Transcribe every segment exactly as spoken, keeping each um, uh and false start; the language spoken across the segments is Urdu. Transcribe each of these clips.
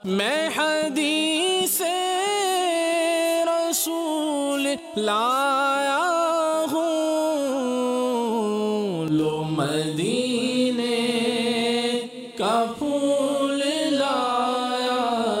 میں حدیث رسول لایا ہوں، لو مدینے کا پھول لایا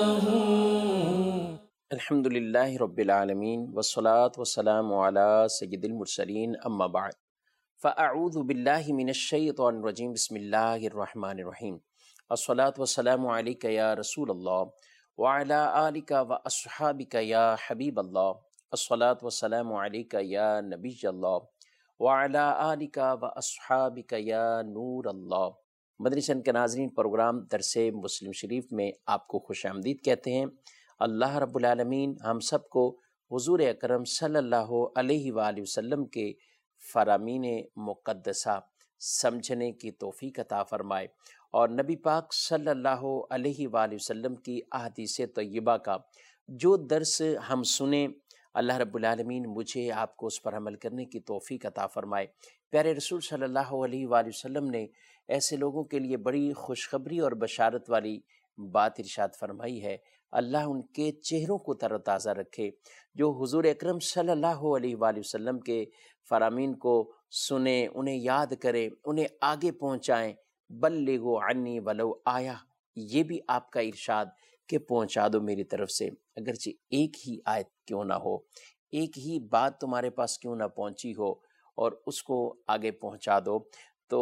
ہوں۔ الحمدللہ رب العالمین والصلاة والسلام علی سید المرسلین، اما بعد فاعوذ باللہ من الشیطان الرجیم، بسم اللہ الرحمن الرحیم۔ الصلاة والسلام علیک یا رسول اللہ وعلی آلک واصحابک یا حبیب اللہ، الصلاة والسلام علیک یا نبی اللہ وعلی آلک واصحابک یا نور اللہ۔ مدرسہ کے ناظرین، پروگرام درس مسلم شریف میں آپ کو خوش آمدید کہتے ہیں۔ اللہ رب العالمین ہم سب کو حضور اکرم صلی اللہ علیہ وآلہ وسلم کے فرامین مقدسہ سمجھنے کی توفیق عطا فرمائے، اور نبی پاک صلی اللہ علیہ وآلہ وسلم کی احادیث طیبہ کا جو درس ہم سنیں، اللہ رب العالمین مجھے آپ کو اس پر عمل کرنے کی توفیق عطا فرمائے۔ پیارے رسول صلی اللہ علیہ وآلہ وسلم نے ایسے لوگوں کے لیے بڑی خوشخبری اور بشارت والی بات ارشاد فرمائی ہے، اللہ ان کے چہروں کو تر و تازہ رکھے جو حضور اکرم صلی اللہ علیہ وآلہ وسلم کے فرامین کو سنیں، انہیں یاد کریں، انہیں آگے پہنچائیں۔ بلغوا عنی ولو آیا، یہ بھی آپ کا ارشاد کہ پہنچا دو میری طرف سے، اگرچہ ایک ہی آیت کیوں نہ ہو، ایک ہی بات تمہارے پاس کیوں نہ پہنچی ہو، اور اس کو آگے پہنچا دو۔ تو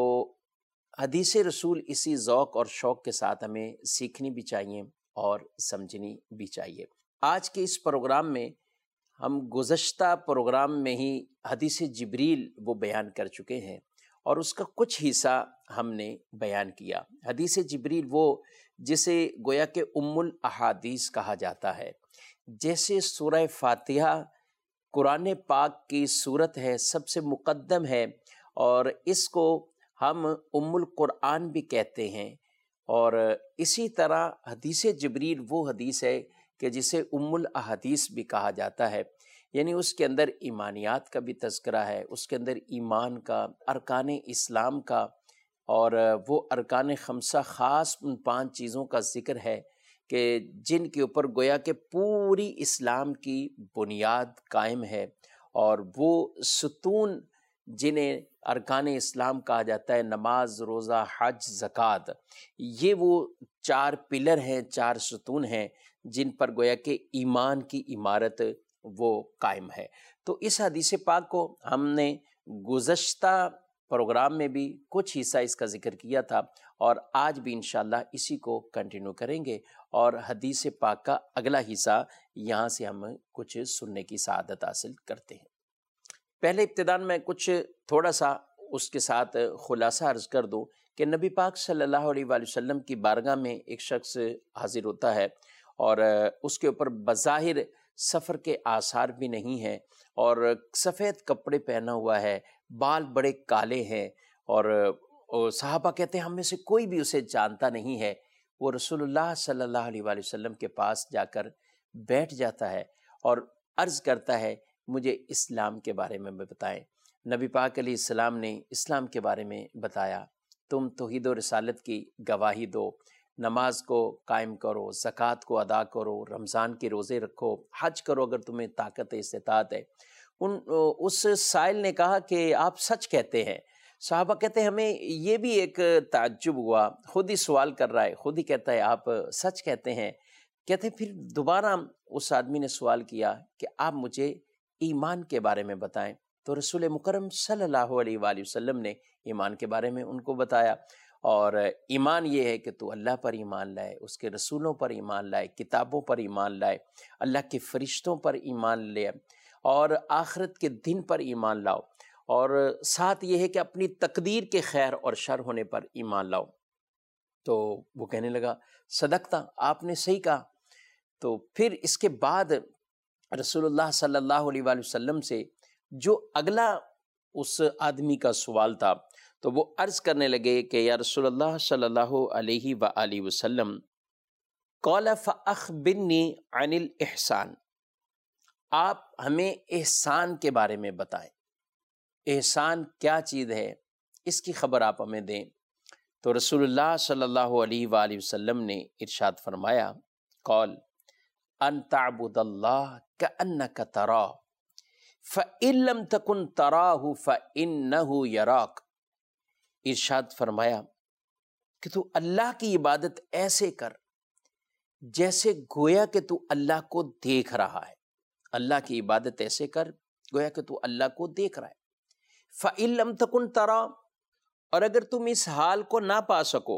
حدیث رسول اسی ذوق اور شوق کے ساتھ ہمیں سیکھنی بھی چاہیے اور سمجھنی بھی چاہیے۔ آج کے اس پروگرام میں ہم گزشتہ پروگرام میں ہی حدیث جبریل وہ بیان کر چکے ہیں، اور اس کا کچھ حصہ ہم نے بیان کیا۔ حدیث جبریل وہ جسے گویا کہ ام الاحادیث کہا جاتا ہے، جیسے سورہ فاتحہ قرآن پاک کی صورت ہے، سب سے مقدم ہے، اور اس کو ہم ام القرآن بھی کہتے ہیں، اور اسی طرح حدیث جبریل وہ حدیث ہے کہ جسے ام الاحادیث بھی کہا جاتا ہے، یعنی اس کے اندر ایمانیات کا بھی تذکرہ ہے، اس کے اندر ایمان کا، ارکان اسلام کا، اور وہ ارکان خمسہ خاص ان پانچ چیزوں کا ذکر ہے کہ جن کے اوپر گویا کہ پوری اسلام کی بنیاد قائم ہے، اور وہ ستون جنہیں ارکان اسلام کہا جاتا ہے، نماز، روزہ، حج، زکوٰۃ، یہ وہ چار پلر ہیں، چار ستون ہیں جن پر گویا کہ ایمان کی عمارت وہ قائم ہے۔ تو اس حدیث پاک کو ہم نے گزشتہ پروگرام میں بھی کچھ حصہ اس کا ذکر کیا تھا، اور آج بھی انشاءاللہ اسی کو کنٹینیو کریں گے، اور حدیث پاک کا اگلا حصہ یہاں سے ہم کچھ سننے کی سعادت حاصل کرتے ہیں۔ پہلے ابتداً میں کچھ تھوڑا سا اس کے ساتھ خلاصہ عرض کر دوں کہ نبی پاک صلی اللہ علیہ وآلہ وسلم کی بارگاہ میں ایک شخص حاضر ہوتا ہے، اور اس کے اوپر بظاہر سفر کے آثار بھی نہیں ہیں، اور سفید کپڑے پہنا ہوا ہے، بال بڑے کالے ہیں، اور صحابہ کہتے ہیں ہم میں سے کوئی بھی اسے جانتا نہیں ہے۔ وہ رسول اللہ صلی اللہ علیہ وآلہ وسلم کے پاس جا کر بیٹھ جاتا ہے اور عرض کرتا ہے مجھے اسلام کے بارے میں بتائیں۔ نبی پاک علیہ السلام نے اسلام کے بارے میں بتایا، تم توحید و رسالت کی گواہی دو، نماز کو قائم کرو، زکوٰۃ کو ادا کرو، رمضان کے روزے رکھو، حج کرو اگر تمہیں طاقت استطاعت ہے۔ ان اس سائل نے کہا کہ آپ سچ کہتے ہیں۔ صحابہ کہتے ہیں ہمیں یہ بھی ایک تعجب ہوا، خود ہی سوال کر رہا ہے، خود ہی کہتا ہے آپ سچ کہتے ہیں۔ کہتے ہیں پھر دوبارہ اس آدمی نے سوال کیا کہ آپ مجھے ایمان کے بارے میں بتائیں، تو رسول مکرم صلی اللہ علیہ وآلہ وسلم نے ایمان کے بارے میں ان کو بتایا، اور ایمان یہ ہے کہ تو اللہ پر ایمان لائے، اس کے رسولوں پر ایمان لائے، کتابوں پر ایمان لائے، اللہ کے فرشتوں پر ایمان لے، اور آخرت کے دن پر ایمان لاؤ، اور ساتھ یہ ہے کہ اپنی تقدیر کے خیر اور شر ہونے پر ایمان لاؤ۔ تو وہ کہنے لگا صدقتا، آپ نے صحیح کہا۔ تو پھر اس کے بعد رسول اللہ صلی اللہ علیہ وآلہ وسلم سے جو اگلا اس آدمی کا سوال تھا، تو وہ عرض کرنے لگے کہ یا رسول اللہ صلی اللہ علیہ وآلہ وسلم، قال فأخبرنی عن الإحسان، آپ ہمیں احسان کے بارے میں بتائیں، احسان کیا چیز ہے، اس کی خبر آپ ہمیں دیں۔ تو رسول اللہ صلی اللہ علیہ وآلہ وسلم نے ارشاد فرمایا قال ان تعبد اللہ کأنک تراہ فإن لم تکن تراہ فإنہ یراک۔ ارشاد فرمایا کہ تو اللہ کی عبادت ایسے کر جیسے گویا کہ تو اللہ کو دیکھ رہا ہے۔ اللہ کی عبادت ایسے کر گویا کہ تو اللہ کو دیکھ رہا ہے۔ فَإِن لَمْ تَكُنْ تَرَى، اور اگر تم اس حال کو نہ پا سکو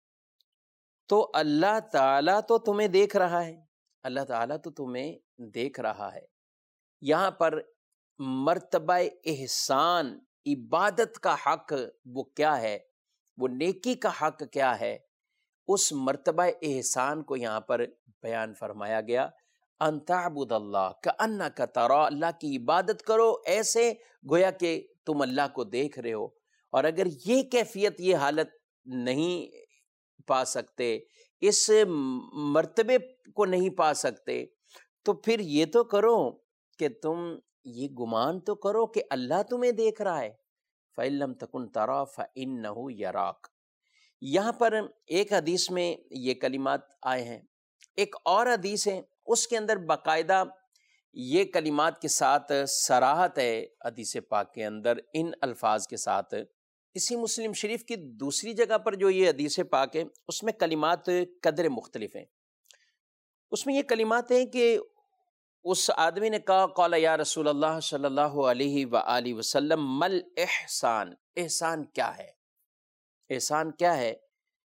تو اللہ تعالیٰ تو تمہیں دیکھ رہا ہے، اللہ تعالیٰ تو تمہیں دیکھ رہا ہے۔ یہاں پر مرتبہ احسان، عبادت کا حق وہ کیا ہے، وہ نیکی کا حق کیا ہے، اس مرتبہ احسان کو یہاں پر بیان فرمایا گیا۔ ان تعبد اللہ کأنک تراہ، اللہ کی عبادت کرو ایسے گویا کہ تم اللہ کو دیکھ رہے ہو۔ اور اگر یہ کیفیت، یہ حالت نہیں پا سکتے، اس مرتبے کو نہیں پا سکتے، تو پھر یہ تو کرو کہ تم یہ گمان تو کرو کہ اللہ تمہیں دیکھ رہا ہے۔ فَإِن لَمْ تَكُنْ تَرَى فَإِنَّهُ يَرَاكَ۔ یہاں پر ایک حدیث میں یہ کلمات آئے ہیں، ایک اور حدیث ہے اس کے اندر باقاعدہ یہ کلمات کے ساتھ صراحت ہے، حدیث پاک کے اندر ان الفاظ کے ساتھ۔ اسی مسلم شریف کی دوسری جگہ پر جو یہ حدیث پاک ہے اس میں کلمات قدر مختلف ہیں۔ اس میں یہ کلمات ہیں کہ اس آدمی نے کہا قال یا رسول اللہ صلی اللہ علیہ وآلہ وسلم مل احسان، احسان کیا ہے، احسان کیا ہے؟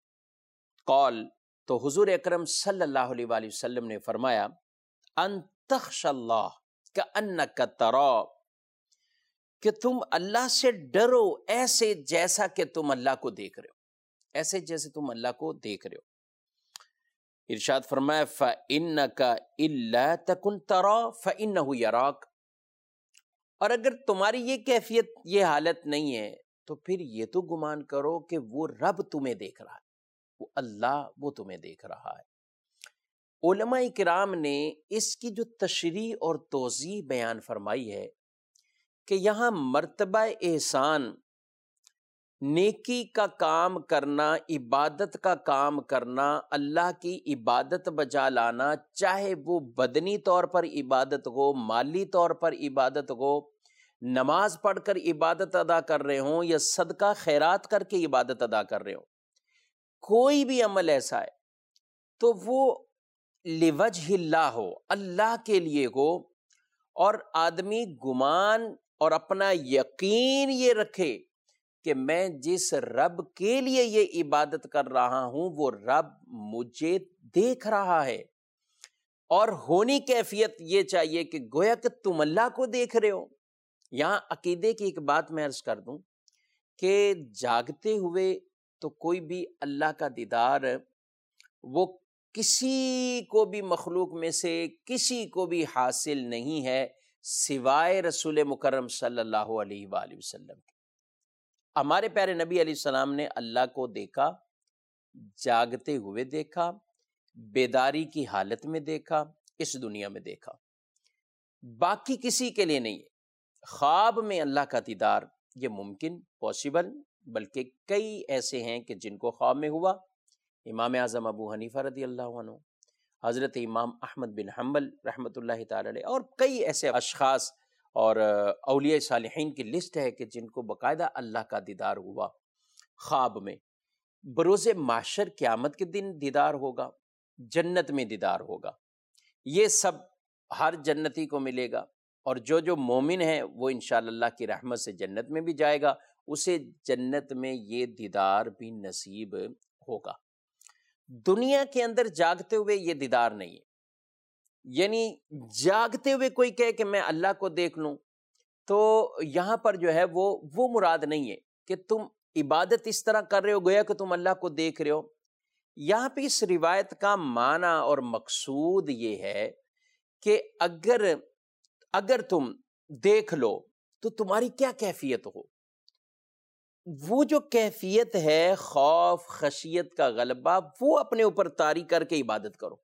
قال، تو حضور اکرم صلی اللہ علیہ وآلہ وسلم نے فرمایا ان تخش اللہ کأنک تراہ، کہ تم اللہ سے ڈرو ایسے جیسا کہ تم اللہ کو دیکھ رہے ہو، ایسے جیسے تم اللہ کو دیکھ رہے ہو۔ ارشاد فرمایا فَإِنَّكَ إِلَّا تَكُنْ تَرَى فَإِنَّهُ يَرَاكَ، اور اگر تمہاری یہ کیفیت، یہ حالت نہیں ہے تو پھر یہ تو گمان کرو کہ وہ رب تمہیں دیکھ رہا ہے، وہ اللہ وہ تمہیں دیکھ رہا ہے۔ علماء کرام نے اس کی جو تشریح اور توضیح بیان فرمائی ہے کہ یہاں مرتبہ احسان، نیکی کا کام کرنا، عبادت کا کام کرنا، اللہ کی عبادت بجا لانا، چاہے وہ بدنی طور پر عبادت ہو، مالی طور پر عبادت ہو، نماز پڑھ کر عبادت ادا کر رہے ہوں یا صدقہ خیرات کر کے عبادت ادا کر رہے ہوں، کوئی بھی عمل ایسا ہے تو وہ لوجہ اللہ ہو، اللہ کے لیے ہو، اور آدمی گمان اور اپنا یقین یہ رکھے کہ میں جس رب کے لیے یہ عبادت کر رہا ہوں وہ رب مجھے دیکھ رہا ہے، اور ہونی کیفیت یہ چاہیے کہ گویا کہ تم اللہ کو دیکھ رہے ہو۔ یہاں عقیدے کی ایک بات میں عرض کر دوں کہ جاگتے ہوئے تو کوئی بھی اللہ کا دیدار وہ کسی کو بھی مخلوق میں سے کسی کو بھی حاصل نہیں ہے سوائے رسول مکرم صلی اللہ علیہ وآلہ وسلم کے۔ ہمارے پیارے نبی علیہ السلام نے اللہ کو دیکھا، جاگتے ہوئے دیکھا، بیداری کی حالت میں دیکھا، اس دنیا میں دیکھا، باقی کسی کے لیے نہیں ہے۔ خواب میں اللہ کا دیدار یہ ممکن، پاسبل، بلکہ کئی ایسے ہیں کہ جن کو خواب میں ہوا۔ امام اعظم ابو حنیفہ رضی اللہ عنہ، حضرت امام احمد بن حنبل رحمۃ اللہ تعالی علیہ، اور کئی ایسے اشخاص اور اولیاء صالحین کی لسٹ ہے کہ جن کو باقاعدہ اللہ کا دیدار ہوا خواب میں۔ بروز محشر قیامت کے دن دیدار ہوگا، جنت میں دیدار ہوگا، یہ سب ہر جنتی کو ملے گا، اور جو جو مومن ہے وہ انشاءاللہ اللہ کی رحمت سے جنت میں بھی جائے گا، اسے جنت میں یہ دیدار بھی نصیب ہوگا۔ دنیا کے اندر جاگتے ہوئے یہ دیدار نہیں ہے، یعنی جاگتے ہوئے کوئی کہے کہ میں اللہ کو دیکھ لوں، تو یہاں پر جو ہے وہ وہ مراد نہیں ہے کہ تم عبادت اس طرح کر رہے ہو گویا کہ تم اللہ کو دیکھ رہے ہو۔ یہاں پہ اس روایت کا معنی اور مقصود یہ ہے کہ اگر اگر تم دیکھ لو تو تمہاری کیا کیفیت ہو، وہ جو کیفیت ہے خوف خشیت کا غلبہ، وہ اپنے اوپر طاری کر کے عبادت کرو۔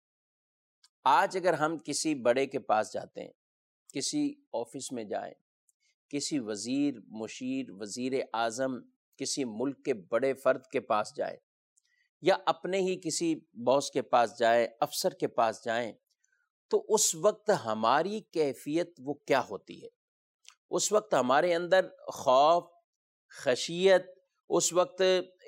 آج اگر ہم کسی بڑے کے پاس جاتے ہیں، کسی آفس میں جائیں، کسی وزیر، مشیر، وزیر اعظم، کسی ملک کے بڑے فرد کے پاس جائیں، یا اپنے ہی کسی باس کے پاس جائیں، افسر کے پاس جائیں، تو اس وقت ہماری کیفیت وہ کیا ہوتی ہے؟ اس وقت ہمارے اندر خوف، خشیت، اس وقت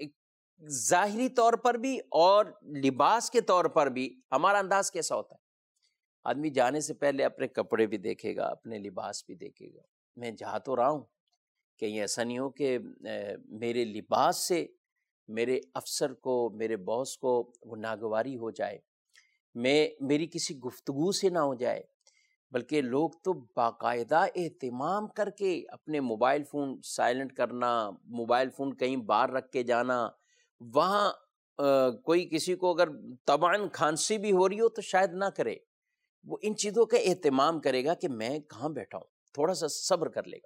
ظاہری طور پر بھی اور لباس کے طور پر بھی ہمارا انداز کیسا ہوتا ہے؟ آدمی جانے سے پہلے اپنے کپڑے بھی دیکھے گا، اپنے لباس بھی دیکھے گا، میں جا تو رہا ہوں، کہیں ایسا نہیں ہو کہ میرے لباس سے میرے افسر کو، میرے باس کو وہ ناگواری ہو جائے، میں میری کسی گفتگو سے نہ ہو جائے، بلکہ لوگ تو باقاعدہ اہتمام کر کے اپنے موبائل فون سائلنٹ کرنا، موبائل فون کہیں باہر رکھ کے جانا، وہاں کوئی کسی کو اگر طبعاً کھانسی بھی ہو رہی ہو تو شاید نہ کرے، وہ ان چیزوں کا اہتمام کرے گا کہ میں کہاں بیٹھا ہوں، تھوڑا سا صبر کر لے گا،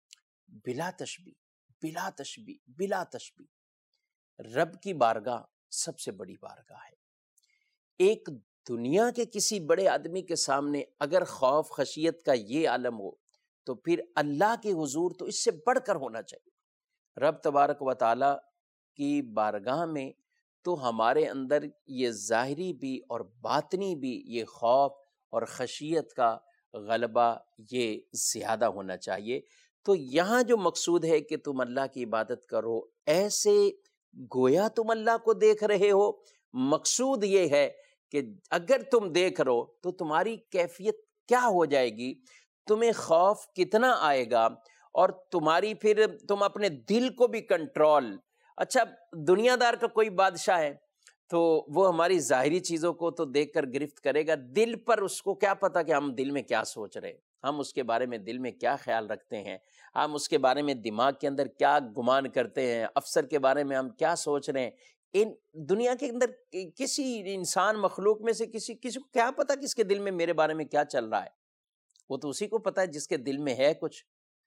بلا تشبیہ بلا تشبیہ بلا تشبیہ۔ رب کی بارگاہ سب سے بڑی بارگاہ ہے۔ ایک دنیا کے کسی بڑے آدمی کے سامنے اگر خوف خشیت کا یہ عالم ہو تو پھر اللہ کے حضور تو اس سے بڑھ کر ہونا چاہیے۔ رب تبارک و تعالی کی بارگاہ میں تو ہمارے اندر یہ ظاہری بھی اور باطنی بھی یہ خوف اور خشیت کا غلبہ یہ زیادہ ہونا چاہیے۔ تو یہاں جو مقصود ہے کہ تم اللہ کی عبادت کرو ایسے گویا تم اللہ کو دیکھ رہے ہو، مقصود یہ ہے کہ اگر تم دیکھ رہو تو تمہاری کیفیت کیا ہو جائے گی، تمہیں خوف کتنا آئے گا، اور تمہاری پھر تم اپنے دل کو بھی کنٹرول۔ اچھا دنیا دار کا کوئی بادشاہ ہے تو وہ ہماری ظاہری چیزوں کو تو دیکھ کر گرفت کرے گا، دل پر اس کو کیا پتا کہ ہم دل میں کیا سوچ رہے ہیں، ہم اس کے بارے میں دل میں کیا خیال رکھتے ہیں، ہم اس کے بارے میں دماغ کے اندر کیا گمان کرتے ہیں، افسر کے بارے میں ہم کیا سوچ رہے ہیں۔ ان دنیا کے اندر کسی انسان مخلوق میں سے کسی کسی کو کیا پتا کس کے دل میں میرے بارے میں کیا چل رہا ہے، وہ تو اسی کو پتا ہے جس کے دل میں ہے کچھ۔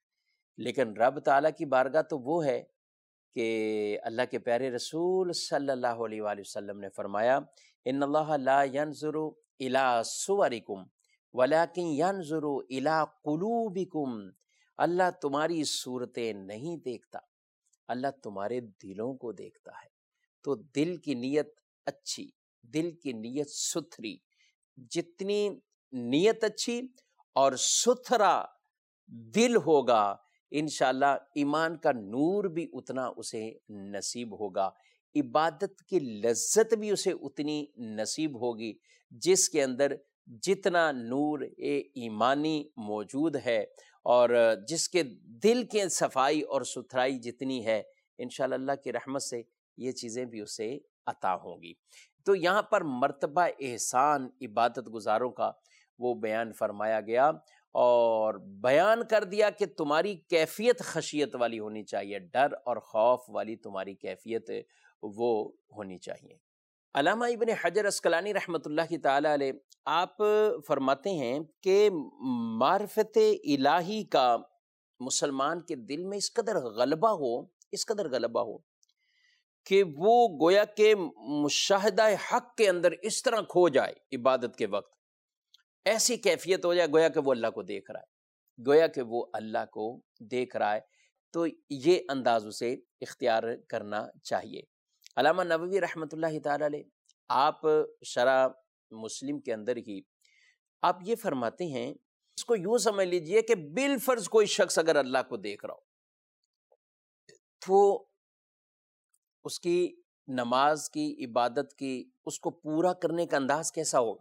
لیکن رب تعالیٰ کی بارگاہ تو وہ ہے کہ اللہ کے پیارے رسول صلی اللہ علیہ وآلہ وسلم نے فرمایا ان اللہ لا ينظر الى صورکم ولکن ينظر الى قلوبکم، اللہ تمہاری صورتیں نہیں دیکھتا، اللہ تمہارے دلوں کو دیکھتا ہے۔ تو دل کی نیت اچھی، دل کی نیت ستھری، جتنی نیت اچھی اور ستھرا دل ہوگا انشاءاللہ ایمان کا نور بھی اتنا اسے نصیب ہوگا، عبادت کی لذت بھی اسے اتنی نصیب ہوگی، جس کے اندر جتنا نور ایمانی موجود ہے اور جس کے دل کے صفائی اور ستھرائی جتنی ہے، انشاءاللہ اللہ کی رحمت سے یہ چیزیں بھی اسے عطا ہوں گی۔ تو یہاں پر مرتبہ احسان عبادت گزاروں کا وہ بیان فرمایا گیا اور بیان کر دیا کہ تمہاری کیفیت خشیت والی ہونی چاہیے، ڈر اور خوف والی تمہاری کیفیت وہ ہونی چاہیے۔ علامہ ابن حجر عسقلانی رحمۃ اللہ تعالی علیہ آپ فرماتے ہیں کہ معرفت الہی کا مسلمان کے دل میں اس قدر غلبہ ہو، اس قدر غلبہ ہو کہ وہ گویا کہ مشاہدہ حق کے اندر اس طرح کھو جائے، عبادت کے وقت ایسی کیفیت ہو جائے گویا کہ وہ اللہ کو دیکھ رہا ہے، گویا کہ وہ اللہ کو دیکھ رہا ہے۔ تو یہ انداز اسے اختیار کرنا چاہیے۔ علامہ نووی رحمۃ اللہ تعالی علیہ آپ شرح مسلم کے اندر ہی آپ یہ فرماتے ہیں، اس کو یوں سمجھ لیجئے کہ بالفرض کوئی شخص اگر اللہ کو دیکھ رہا ہو تو اس کی نماز کی، عبادت کی، اس کو پورا کرنے کا انداز کیسا ہوگا؟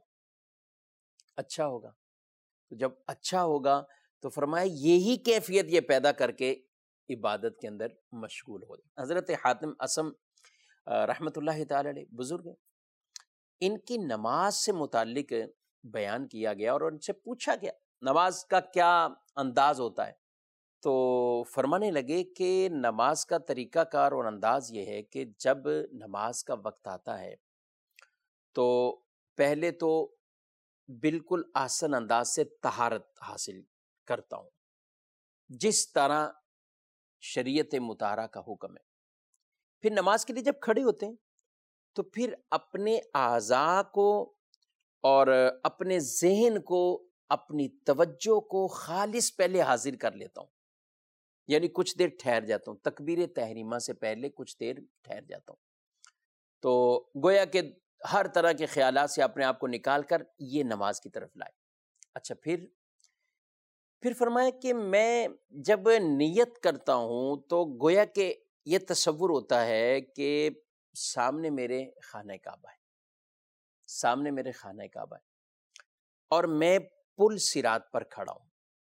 اچھا ہوگا۔ تو جب اچھا ہوگا تو فرمایا یہی کیفیت یہ پیدا کر کے عبادت کے اندر مشغول ہو جائے۔ حضرت حاتم اصم رحمۃ اللہ تعالی علیہ بزرگ ہیں، ان کی نماز سے متعلق بیان کیا گیا اور ان سے پوچھا گیا نماز کا کیا انداز ہوتا ہے، تو فرمانے لگے کہ نماز کا طریقہ کار اور انداز یہ ہے کہ جب نماز کا وقت آتا ہے تو پہلے تو بالکل آسن انداز سے طہارت حاصل کرتا ہوں جس طرح شریعت مطہرہ کا حکم ہے۔ پھر نماز کے لیے جب کھڑے ہوتے ہیں تو پھر اپنے اعضاء کو اور اپنے ذہن کو، اپنی توجہ کو خالص پہلے حاضر کر لیتا ہوں، یعنی کچھ دیر ٹھہر جاتا ہوں، تکبیر تحریمہ سے پہلے کچھ دیر ٹھہر جاتا ہوں۔ تو گویا کہ ہر طرح کے خیالات سے اپنے آپ کو نکال کر یہ نماز کی طرف لائے۔ اچھا پھر پھر فرمایا کہ میں جب نیت کرتا ہوں تو گویا کہ یہ تصور ہوتا ہے کہ سامنے میرے خانہ کعبہ ہے، سامنے میرے خانہ کعبہ ہے اور میں پل صراط پر کھڑا ہوں،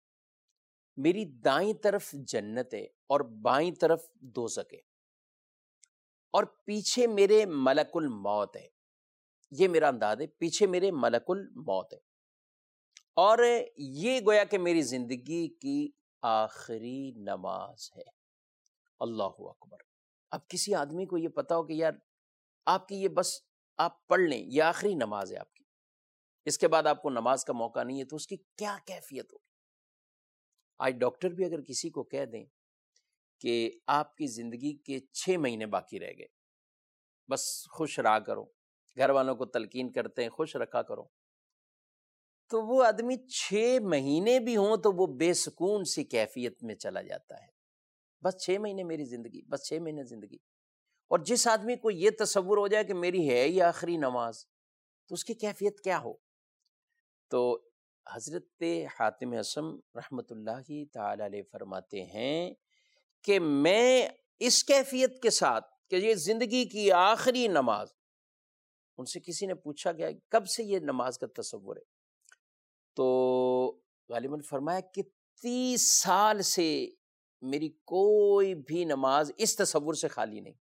میری دائیں طرف جنت ہے اور بائیں طرف دوزخ ہے، اور پیچھے میرے ملک الموت ہے۔ یہ میرا انداز ہے، پیچھے میرے ملک الموت ہے، اور یہ گویا کہ میری زندگی کی آخری نماز ہے۔ اللہ اکبر۔ اب کسی آدمی کو یہ پتا ہو کہ یار آپ کی یہ بس آپ پڑھ لیں، یہ آخری نماز ہے آپ کی، اس کے بعد آپ کو نماز کا موقع نہیں ہے، تو اس کی کیا کیفیت ہوگی؟ آج ڈاکٹر بھی اگر کسی کو کہہ دیں کہ آپ کی زندگی کے چھ مہینے باقی رہ گئے، بس خوش رہا کرو، گھر والوں کو تلقین کرتے ہیں خوش رکھا کرو، تو وہ آدمی چھ مہینے بھی ہوں تو وہ بے سکون سی کیفیت میں چلا جاتا ہے۔ بس چھ مہینے میری زندگی، بس چھ مہینے زندگی۔ اور جس آدمی کو یہ تصور ہو جائے کہ میری ہے یہ آخری نماز، تو اس کی کیفیت کیا ہو؟ تو حضرت حاتم اسم رحمت اللہ تعالی علیہ فرماتے ہیں کہ میں اس کیفیت کے ساتھ کہ یہ زندگی کی آخری نماز، ان سے کسی نے پوچھا گیا کب سے یہ نماز کا تصور ہے، تو غالباً فرمایا کہ تیس سال سے میری کوئی بھی نماز اس تصور سے خالی نہیں،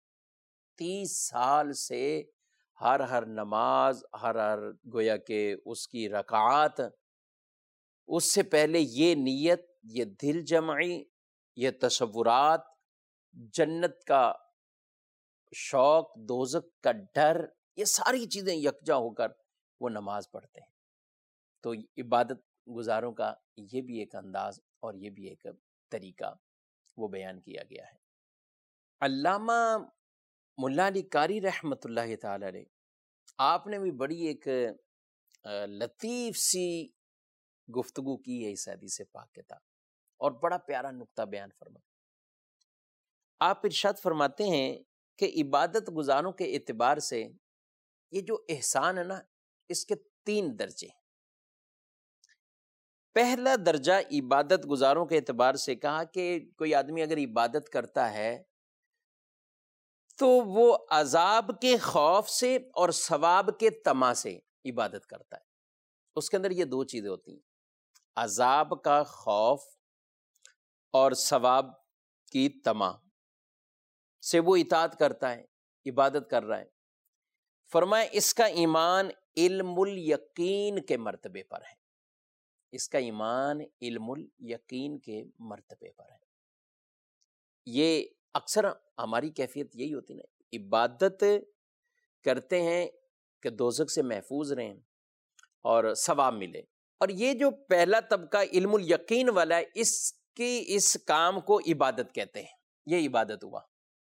تیس سال سے ہر ہر نماز، ہر ہر گویا کہ اس کی رکعات، اس سے پہلے یہ نیت، یہ دل جمعی، یہ تصورات، جنت کا شوق، دوزخ کا ڈر، یہ ساری چیزیں یکجا ہو کر وہ نماز پڑھتے ہیں۔ تو عبادت گزاروں کا یہ بھی ایک انداز اور یہ بھی ایک طریقہ وہ بیان کیا گیا ہے۔ علامہ ملا علی قاری رحمت اللہ تعالی علیہ، آپ نے بھی بڑی ایک لطیف سی گفتگو کی ہے اس حدیث پاک کے تحت، اور بڑا پیارا نقطہ بیان فرماتے۔ آپ ارشاد فرماتے ہیں کہ عبادت گزاروں کے اعتبار سے یہ جو احسان ہے نا، اس کے تین درجے ہیں۔ پہلا درجہ عبادت گزاروں کے اعتبار سے کہا کہ کوئی آدمی اگر عبادت کرتا ہے تو وہ عذاب کے خوف سے اور ثواب کے طمع سے عبادت کرتا ہے۔ اس کے اندر یہ دو چیزیں ہوتی ہیں، عذاب کا خوف اور ثواب کی طمع سے وہ اطاعت کرتا ہے، عبادت کر رہا ہے۔ فرمایا اس کا ایمان علم الیقین کے مرتبے پر ہے، اس کا ایمان علم الیقین کے مرتبے پر ہے۔ یہ اکثر ہماری کیفیت یہی ہوتی نا، عبادت کرتے ہیں کہ دوزخ سے محفوظ رہیں اور ثواب ملے، اور یہ جو پہلا طبقہ علم الیقین والا ہے، اس کی اس کام کو عبادت کہتے ہیں، یہ عبادت ہوا۔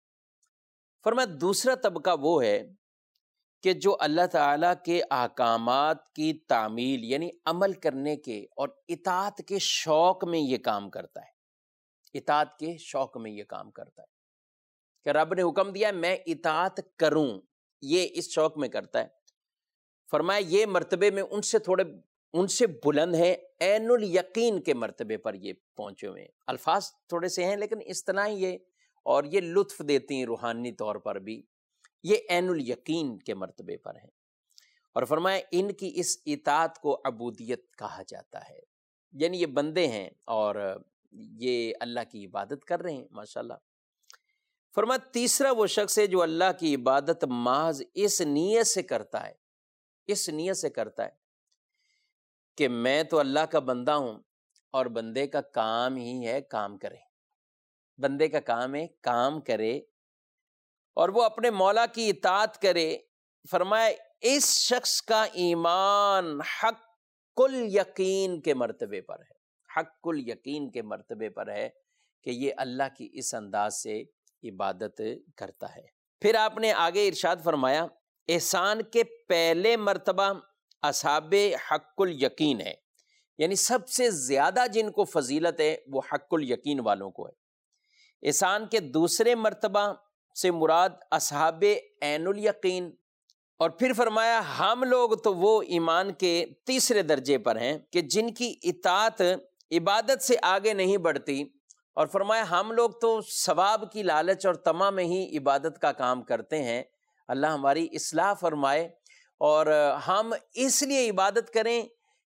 فرمایا دوسرا طبقہ وہ ہے کہ جو اللہ تعالیٰ کے احکامات کی تعمیل یعنی عمل کرنے کے اور اطاعت کے شوق میں یہ کام کرتا ہے، اطاعت کے شوق میں یہ کام کرتا ہے کہ رب نے حکم دیا میں اطاعت کروں، یہ اس شوق میں کرتا ہے۔ فرمایا یہ مرتبے میں ان سے تھوڑے ان سے بلند ہے، عین الیقین کے مرتبے پر یہ پہنچے ہوئے ہیں۔ الفاظ تھوڑے سے ہیں لیکن اصطلاحیں یہ اور یہ لطف دیتی ہیں روحانی طور پر بھی، یہ عین الیقین کے مرتبے پر ہیں۔ اور فرمایا ان کی اس اطاعت کو عبودیت کہا جاتا ہے، یعنی یہ بندے ہیں اور یہ اللہ کی عبادت کر رہے ہیں، ماشاءاللہ۔ فرمایا تیسرا وہ شخص ہے جو اللہ کی عبادت محض اس نیت سے کرتا ہے، اس نیت سے کرتا ہے کہ میں تو اللہ کا بندہ ہوں اور بندے کا کام ہی ہے کام کرے، بندے کا کام ہے کام کرے اور وہ اپنے مولا کی اطاعت کرے۔ فرمایا اس شخص کا ایمان حق الیقین کے مرتبے پر ہے، حق الیقین کے مرتبے پر ہے کہ یہ اللہ کی اس انداز سے عبادت کرتا ہے۔ پھر آپ نے آگے ارشاد فرمایا احسان کے پہلے مرتبہ اصحاب حق الیقین ہے، یعنی سب سے زیادہ جن کو فضیلت ہے وہ حق الیقین والوں کو ہے۔ احسان کے دوسرے مرتبہ سے مراد اصحاب عین الیقین، اور پھر فرمایا ہم لوگ تو وہ ایمان کے تیسرے درجے پر ہیں کہ جن کی اطاعت عبادت سے آگے نہیں بڑھتی، اور فرمایا ہم لوگ تو ثواب کی لالچ اور طمع میں ہی عبادت کا کام کرتے ہیں۔ اللہ ہماری اصلاح فرمائے اور ہم اس لیے عبادت کریں۔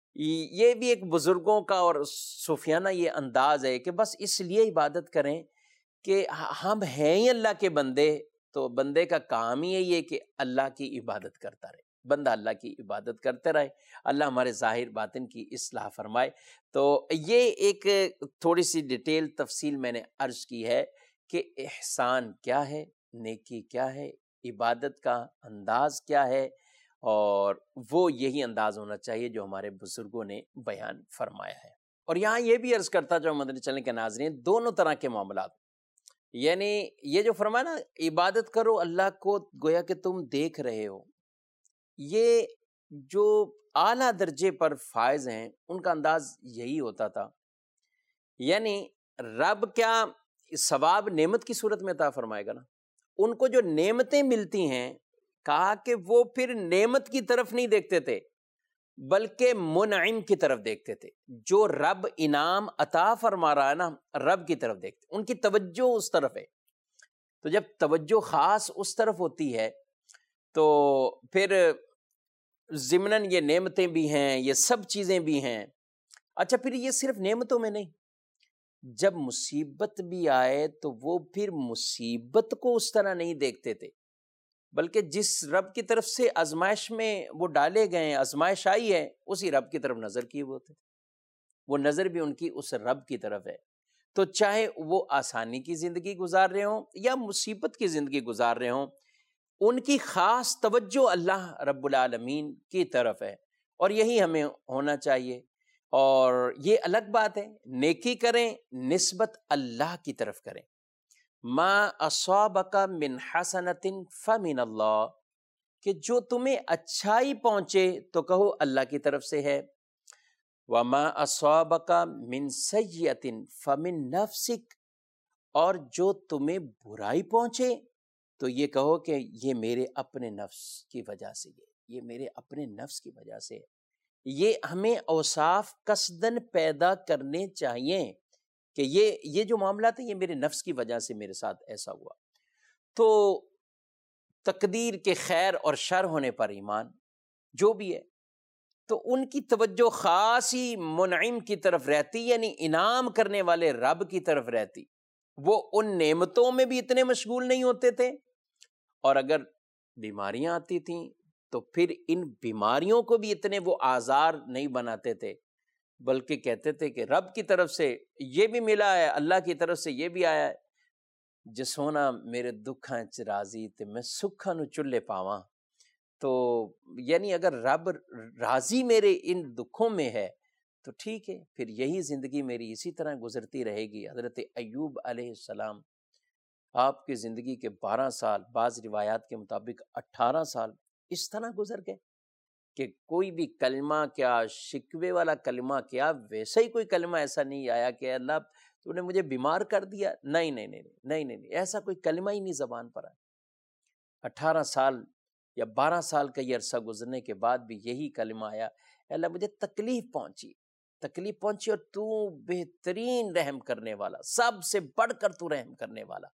یہ بھی ایک بزرگوں کا اور صوفیانہ یہ انداز ہے کہ بس اس لیے عبادت کریں کہ ہم ہیں ہی اللہ کے بندے، تو بندے کا کام ہی یہی ہے کہ اللہ کی عبادت کرتا رہے، بندہ اللہ کی عبادت کرتے رہے، اللہ ہمارے ظاہر باطن کی اصلاح فرمائے۔ تو یہ ایک تھوڑی سی ڈیٹیل تفصیل میں نے عرض کی ہے کہ احسان کیا ہے، نیکی کیا ہے، عبادت کا انداز کیا ہے، اور وہ یہی انداز ہونا چاہیے جو ہمارے بزرگوں نے بیان فرمایا ہے۔ اور یہاں یہ بھی عرض کرتا جو مدنی چینل کے ناظرین، دونوں طرح کے معاملات، یعنی یہ جو فرمایا نا عبادت کرو اللہ کو گویا کہ تم دیکھ رہے ہو، یہ جو اعلیٰ درجے پر فائز ہیں ان کا انداز یہی ہوتا تھا، یعنی رب کیا ثواب نعمت کی صورت میں عطا فرمائے گا نا، ان کو جو نعمتیں ملتی ہیں کہا کہ وہ پھر نعمت کی طرف نہیں دیکھتے تھے بلکہ منعم کی طرف دیکھتے تھے، جو رب انعام عطا فرما رہا ہے نا رب کی طرف دیکھتے، ان کی توجہ اس طرف ہے۔ تو جب توجہ خاص اس طرف ہوتی ہے تو پھر ضمناً یہ نعمتیں بھی ہیں، یہ سب چیزیں بھی ہیں۔ اچھا پھر یہ صرف نعمتوں میں نہیں، جب مصیبت بھی آئے تو وہ پھر مصیبت کو اس طرح نہیں دیکھتے تھے بلکہ جس رب کی طرف سے آزمائش میں وہ ڈالے گئے، آزمائش آئی ہے، اسی رب کی طرف نظر کیے ہوتے تھے، وہ نظر بھی ان کی اس رب کی طرف ہے۔ تو چاہے وہ آسانی کی زندگی گزار رہے ہوں یا مصیبت کی زندگی گزار رہے ہوں، ان کی خاص توجہ اللہ رب العالمین کی طرف ہے، اور یہی ہمیں ہونا چاہیے۔ اور یہ الگ بات ہے نیکی کریں نسبت اللہ کی طرف کریں، ما اصابک من حسنۃ فمن اللہ، کہ جو تمہیں اچھائی پہنچے تو کہو اللہ کی طرف سے ہے، وما اصابک من سیئۃ فمن نفسک، اور جو تمہیں برائی پہنچے تو یہ کہو کہ یہ میرے اپنے نفس کی وجہ سے، یہ یہ میرے اپنے نفس کی وجہ سے۔ یہ ہمیں اوصاف قصدن پیدا کرنے چاہیے کہ یہ یہ جو معاملات ہیں یہ میرے نفس کی وجہ سے میرے ساتھ ایسا ہوا۔ تو تقدیر کے خیر اور شر ہونے پر ایمان جو بھی ہے، تو ان کی توجہ خاصی منعم کی طرف رہتی، یعنی انعام کرنے والے رب کی طرف رہتی، وہ ان نعمتوں میں بھی اتنے مشغول نہیں ہوتے تھے، اور اگر بیماریاں آتی تھیں تو پھر ان بیماریوں کو بھی اتنے وہ آزار نہیں بناتے تھے بلکہ کہتے تھے کہ رب کی طرف سے یہ بھی ملا ہے، اللہ کی طرف سے یہ بھی آیا ہے، جس ہونا میرے دکھاں چ راضی تے میں سکھاں نو چلے پاواں۔ تو یعنی اگر رب راضی میرے ان دکھوں میں ہے تو ٹھیک ہے، پھر یہی زندگی میری اسی طرح گزرتی رہے گی۔ حضرت ایوب علیہ السلام، آپ کی زندگی کے بارہ سال، بعض روایات کے مطابق اٹھارہ سال اس طرح گزر گئے کہ کوئی بھی کلمہ کیا، شکوے والا کلمہ کیا، ویسا ہی کوئی کلمہ ایسا نہیں آیا کہ اللہ تو نے مجھے بیمار کر دیا، نہیں نہیں نہیں نہیں نہیں نہیں ایسا کوئی کلمہ ہی نہیں زبان پر آیا۔ اٹھارہ سال یا بارہ سال کا یہ عرصہ گزرنے کے بعد بھی یہی کلمہ آیا، اللہ مجھے تکلیف پہنچی تکلیف پہنچی اور تو بہترین رحم کرنے والا، سب سے بڑھ کر تو رحم کرنے والا۔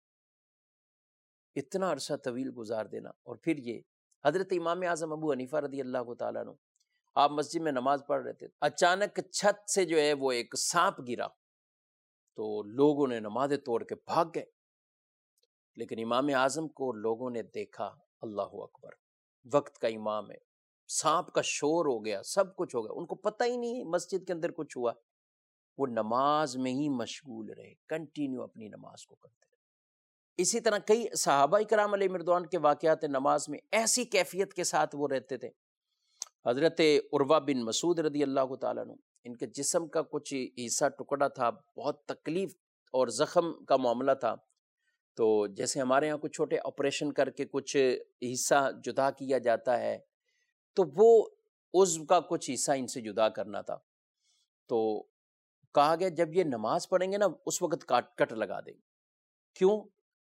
اتنا عرصہ طویل گزار دینا، اور پھر یہ حضرت امام اعظم ابو حنیفہ رضی اللہ تعالیٰ عنہ، آپ مسجد میں نماز پڑھ رہے تھے، اچانک چھت سے جو ہے وہ ایک سانپ گرا، تو لوگوں نے نمازیں توڑ کے بھاگ گئے، لیکن امام اعظم کو لوگوں نے دیکھا، اللہ اکبر، وقت کا امام ہے، سانپ کا شور ہو گیا، سب کچھ ہو گیا، ان کو پتہ ہی نہیں مسجد کے اندر کچھ ہوا، وہ نماز میں ہی مشغول رہے، کنٹینیو اپنی نماز کو کرتے رہے۔ اسی طرح کئی صحابہ کرام علیہ رضوان کے واقعات نماز میں ایسی کیفیت کے ساتھ وہ رہتے تھے۔ حضرت عروہ بن مسعود رضی اللہ تعالیٰ عنہ، ان کے جسم کا کچھ حصہ ٹکڑا تھا، بہت تکلیف اور زخم کا معاملہ تھا، تو جیسے ہمارے یہاں کچھ چھوٹے آپریشن کر کے کچھ حصہ جدا کیا جاتا ہے، تو وہ عضو کا کچھ حصہ ان سے جدا کرنا تھا، تو کہا گیا جب یہ نماز پڑھیں گے نا اس وقت کاٹ کٹ لگا دیں۔ کیوں؟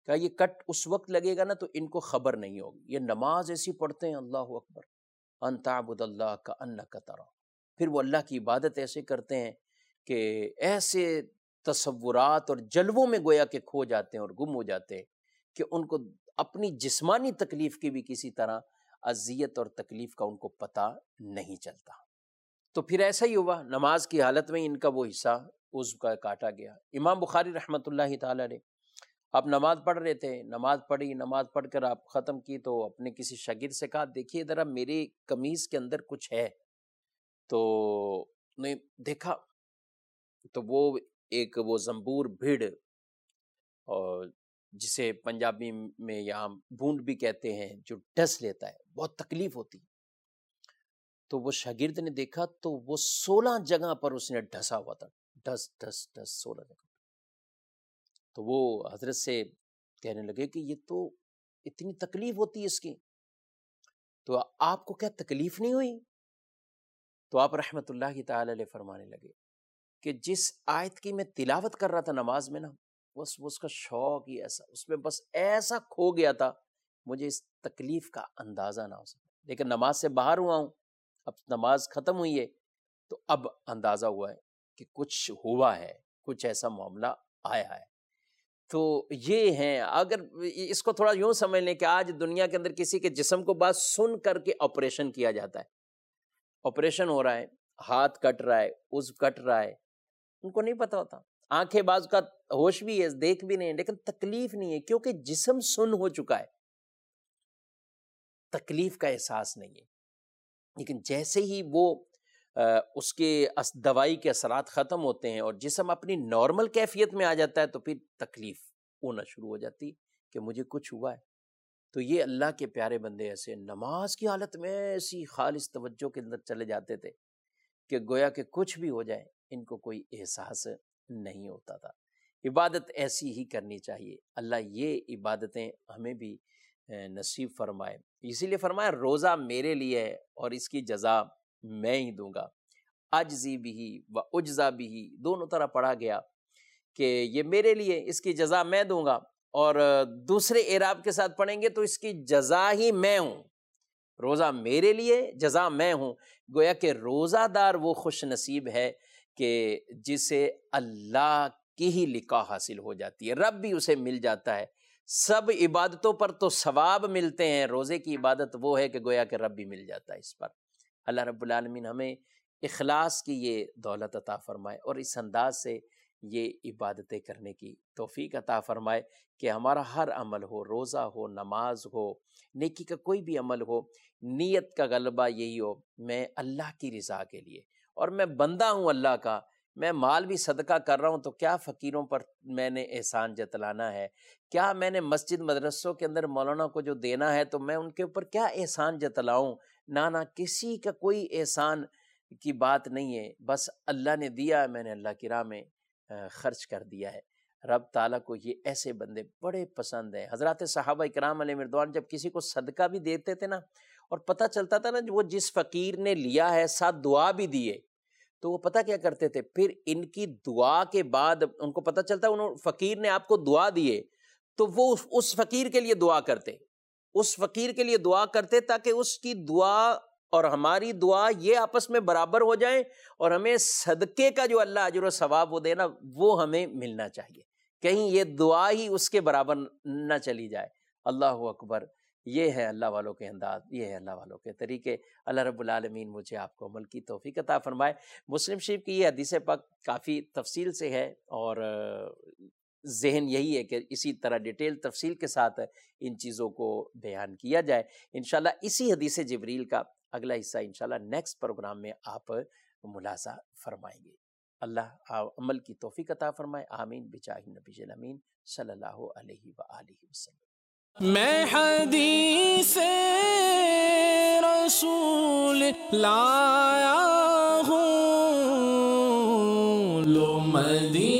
کہ یہ کٹ اس وقت لگے گا نا تو ان کو خبر نہیں ہوگی. یہ نماز ایسی پڑھتے ہیں اللہ اکبر ان تعبد اللہ کأنک تراہ، پھر وہ اللہ کی عبادت ایسے کرتے ہیں کہ ایسے تصورات اور جلووں میں گویا کہ کھو جاتے ہیں اور گم ہو جاتے ہیں کہ ان کو اپنی جسمانی تکلیف کی بھی کسی طرح اذیت اور تکلیف کا ان کو پتہ نہیں چلتا. تو پھر ایسا ہی ہوا، نماز کی حالت میں ان کا وہ حصہ عضو کا کاٹا گیا. امام بخاری رحمۃ اللہ تعالی علیہ، آپ نماز پڑھ رہے تھے، نماز پڑھی، نماز پڑھ کر آپ ختم کی تو اپنے کسی شاگرد سے کہا دیکھیے ذرا میری قمیض کے اندر کچھ ہے. تو نے دیکھا تو وہ ایک وہ زنبور بھیڑ اور جسے پنجابی میں یہاں بھونڈ بھی کہتے ہیں، جو ڈس لیتا ہے، بہت تکلیف ہوتی. تو وہ شاگرد نے دیکھا تو وہ سولہ جگہ پر اس نے ڈھسا ہوا تھا، ڈس ڈس ڈس سولہ جگہ. تو وہ حضرت سے کہنے لگے کہ یہ تو اتنی تکلیف ہوتی ہے اس کی، تو آپ کو کیا تکلیف نہیں ہوئی؟ تو آپ رحمت اللہ تعالی علیہ فرمانے لگے کہ جس آیت کی میں تلاوت کر رہا تھا نماز میں نا، بس اس کا شوق ہی ایسا، اس میں بس ایسا کھو گیا تھا، مجھے اس تکلیف کا اندازہ نہ ہو سکا. لیکن نماز سے باہر ہوا ہوں، اب نماز ختم ہوئی ہے تو اب اندازہ ہوا ہے کہ کچھ ہوا ہے، کچھ ایسا معاملہ آیا ہے. تو یہ ہیں، اگر اس کو تھوڑا یوں سمجھ لیں کہ آج دنیا کے اندر کسی کے جسم کو بات سن کر کے آپریشن کیا جاتا ہے، آپریشن ہو رہا ہے، ہاتھ کٹ رہا ہے، عضو کٹ رہا ہے، ان کو نہیں پتا ہوتا. آنکھیں بعض کا ہوش بھی ہے، دیکھ بھی نہیں، لیکن تکلیف نہیں ہے کیونکہ جسم سن ہو چکا ہے، تکلیف کا احساس نہیں ہے. لیکن جیسے ہی وہ اس کے دوائی کے اثرات ختم ہوتے ہیں اور جسم اپنی نارمل کیفیت میں آ جاتا ہے تو پھر تکلیف ہونا شروع ہو جاتی کہ مجھے کچھ ہوا ہے. تو یہ اللہ کے پیارے بندے ایسے نماز کی حالت میں ایسی خالص توجہ کے اندر چلے جاتے تھے کہ گویا کہ کچھ بھی ہو جائے ان کو کوئی احساس نہیں ہوتا تھا. عبادت ایسی ہی کرنی چاہیے. اللہ یہ عبادتیں ہمیں بھی نصیب فرمائے. اسی لیے فرمایا روزہ میرے لیے ہے اور اس کی جزا میں ہی دوں گا. اجزی بھی و اجزا بھی دونوں طرح پڑھا گیا کہ یہ میرے لیے، اس کی جزا میں دوں گا، اور دوسرے اعراب کے ساتھ پڑھیں گے تو اس کی جزا ہی میں ہوں. روزہ میرے لیے، جزا میں ہوں. گویا کہ روزہ دار وہ خوش نصیب ہے کہ جسے اللہ کی ہی لقاء حاصل ہو جاتی ہے، رب بھی اسے مل جاتا ہے. سب عبادتوں پر تو ثواب ملتے ہیں، روزے کی عبادت وہ ہے کہ گویا کہ رب بھی مل جاتا ہے اس پر. اللہ رب العالمین ہمیں اخلاص کی یہ دولت عطا فرمائے اور اس انداز سے یہ عبادتیں کرنے کی توفیق عطا فرمائے کہ ہمارا ہر عمل ہو، روزہ ہو، نماز ہو، نیکی کا کوئی بھی عمل ہو، نیت کا غلبہ یہی ہو میں اللہ کی رضا کے لیے، اور میں بندہ ہوں اللہ کا، میں مال بھی صدقہ کر رہا ہوں تو کیا فقیروں پر میں نے احسان جتلانا ہے، کیا میں نے مسجد مدرسوں کے اندر مولانا کو جو دینا ہے تو میں ان کے اوپر کیا احسان جتلاؤں. نہ نہ کسی کا کوئی احسان کی بات نہیں ہے، بس اللہ نے دیا، میں نے اللہ کی راہ میں خرچ کر دیا ہے. رب تعالیٰ کو یہ ایسے بندے بڑے پسند ہیں. حضرات صحابہ کرام علیہ رضوان جب کسی کو صدقہ بھی دیتے تھے نا اور پتہ چلتا تھا نا وہ جس فقیر نے لیا ہے ساتھ دعا بھی دیے، تو وہ پتہ کیا کرتے تھے، پھر ان کی دعا کے بعد ان کو پتہ چلتا انہوں فقیر نے آپ کو دعا دیے تو وہ اس فقیر کے لیے دعا کرتے، اس فقیر کے لیے دعا کرتے تاکہ اس کی دعا اور ہماری دعا یہ آپس میں برابر ہو جائیں اور ہمیں صدقے کا جو اللہ اجر و ثواب وہ دے نا وہ ہمیں ملنا چاہیے، کہیں یہ دعا ہی اس کے برابر نہ چلی جائے. اللہ اکبر. یہ ہے اللہ والوں کے انداز، یہ ہے اللہ والوں کے طریقے. اللہ رب العالمین مجھے آپ کو عمل کی توفیق عطا فرمائے. مسلم شریف کی یہ حدیث پاک کافی تفصیل سے ہے اور ذہن یہی ہے کہ اسی طرح ڈیٹیل تفصیل کے ساتھ ان چیزوں کو بیان کیا جائے. انشاءاللہ اسی حدیث جبریل کا اگلا حصہ انشاءاللہ نیکسٹ پروگرام میں آپ ملاحظہ فرمائیں گے. اللہ عمل کی توفیق عطا فرمائے. آمین بجاہ نبی الامین صلی اللہ علیہ وآلہ وسلم. میں حدیث رسول لایا ہوں، لو مدینہ